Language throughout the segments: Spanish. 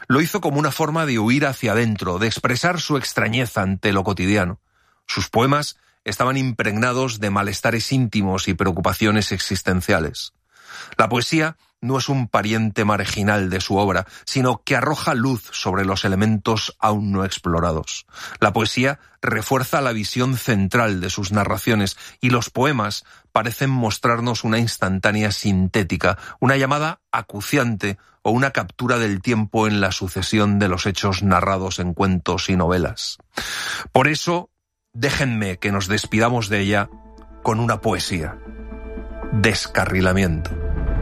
Lo hizo como una forma de huir hacia adentro, de expresar su extrañeza ante lo cotidiano. Sus poemas estaban impregnados de malestares íntimos y preocupaciones existenciales. La poesía no es un pariente marginal de su obra, sino que arroja luz sobre los elementos aún no explorados. La poesía refuerza la visión central de sus narraciones y los poemas parecen mostrarnos una instantánea sintética, una llamada acuciante o una captura del tiempo en la sucesión de los hechos narrados en cuentos y novelas. Por eso, déjenme que nos despidamos de ella con una poesía. Descarrilamiento.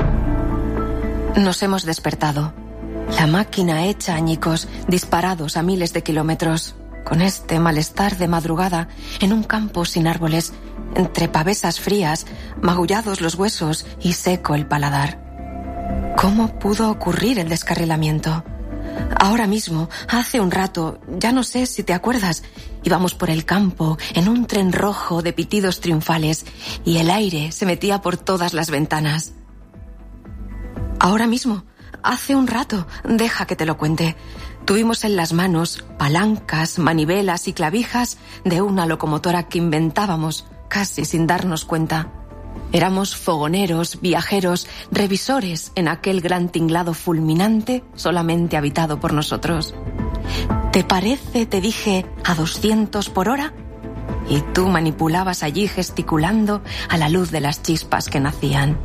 Nos hemos despertado. La máquina hecha añicos, disparados a miles de kilómetros, con este malestar de madrugada, en un campo sin árboles, entre pavesas frías, magullados los huesos y seco el paladar. ¿Cómo pudo ocurrir el descarrilamiento? Ahora mismo, hace un rato, ya no sé si te acuerdas, íbamos por el campo en un tren rojo de pitidos triunfales y el aire se metía por todas las ventanas. Ahora mismo, hace un rato, deja que te lo cuente. Tuvimos en las manos palancas, manivelas y clavijas de una locomotora que inventábamos casi sin darnos cuenta. Éramos fogoneros, viajeros, revisores en aquel gran tinglado fulminante solamente habitado por nosotros. ¿Te parece, te dije, a 200 por hora? Y tú manipulabas allí gesticulando a la luz de las chispas que nacían.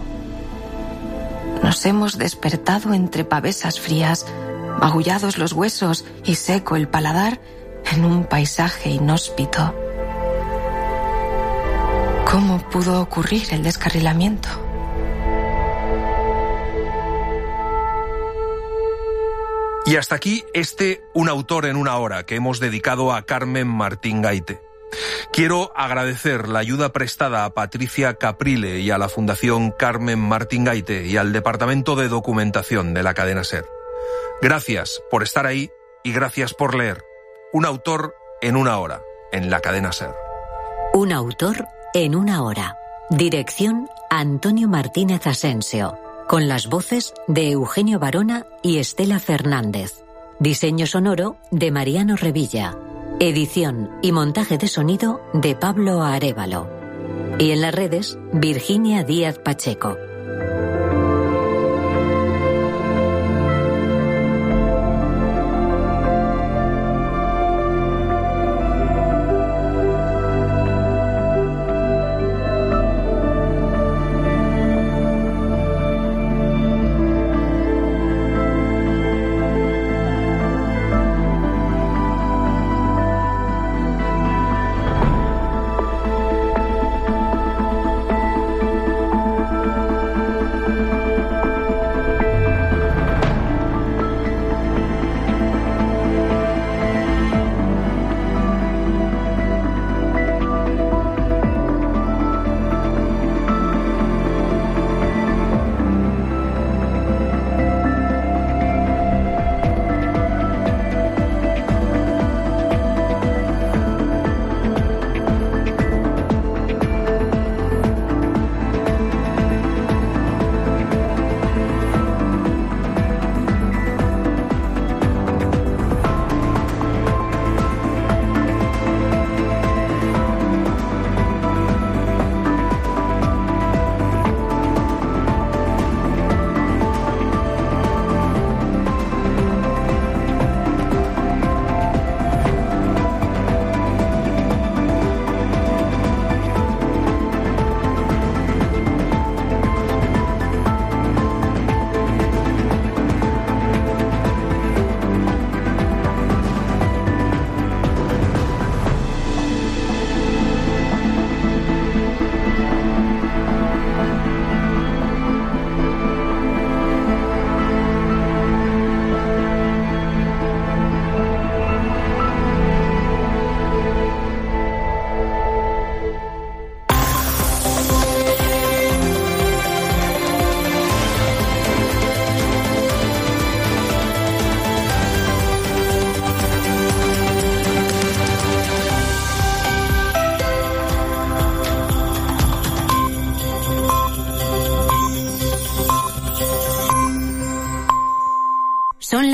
Nos hemos despertado entre pavesas frías, magullados los huesos y seco el paladar en un paisaje inhóspito. ¿Cómo pudo ocurrir el descarrilamiento? Y hasta aquí Un autor en una hora que hemos dedicado a Carmen Martín Gaite. Quiero agradecer la ayuda prestada a Patricia Caprile y a la Fundación Carmen Martín Gaite y al Departamento de Documentación de la cadena SER. Gracias por estar ahí y gracias por leer. Un autor en una hora, en la cadena SER. Un autor en una hora. Dirección Antonio Martínez Asensio. Con las voces de Eugenio Barona y Estela Fernández. Diseño sonoro de Mariano Revilla. Edición y montaje de sonido de Pablo Arévalo. Y en las redes, Virginia Díaz Pacheco.